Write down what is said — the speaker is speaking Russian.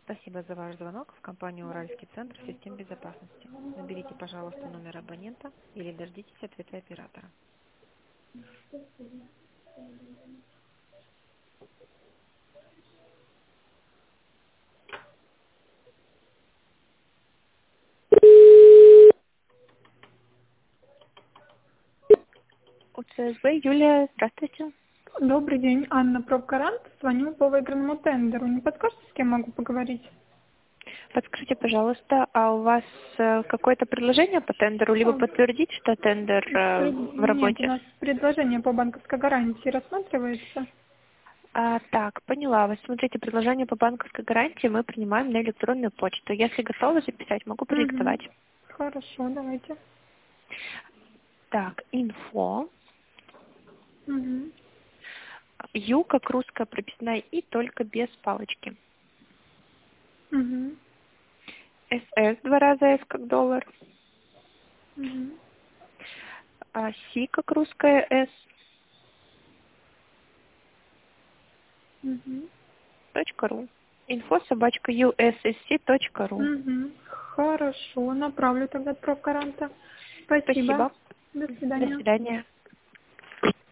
Спасибо за ваш звонок в компанию «Уральский центр систем безопасности». Наберите, пожалуйста, номер абонента или дождитесь ответа оператора. УЦСБ, Юлия, здравствуйте. Добрый день, Анна Пробгарант. Звоню по выигранному тендеру. Не подскажете, с кем могу поговорить? Подскажите, пожалуйста, а у вас какое-то предложение по тендеру, либо подтвердить, что тендер в Нет, у работе? нас предложение по банковской гарантии рассматривается. Так, поняла вас. Смотрите, предложение по банковской гарантии мы принимаем на электронную почту. Если готовы записать, могу Угу. продиктовать. Хорошо, давайте. Так, инфо, Угу. Ю как русская прописная И, только без палочки. Угу. СС, два раза С как доллар. Угу. Си как русская С. Угу. .ру. info@ussc.ru. Угу. Хорошо, направлю тогда от Пробгаранта. Спасибо. Спасибо. До До свидания. свидания.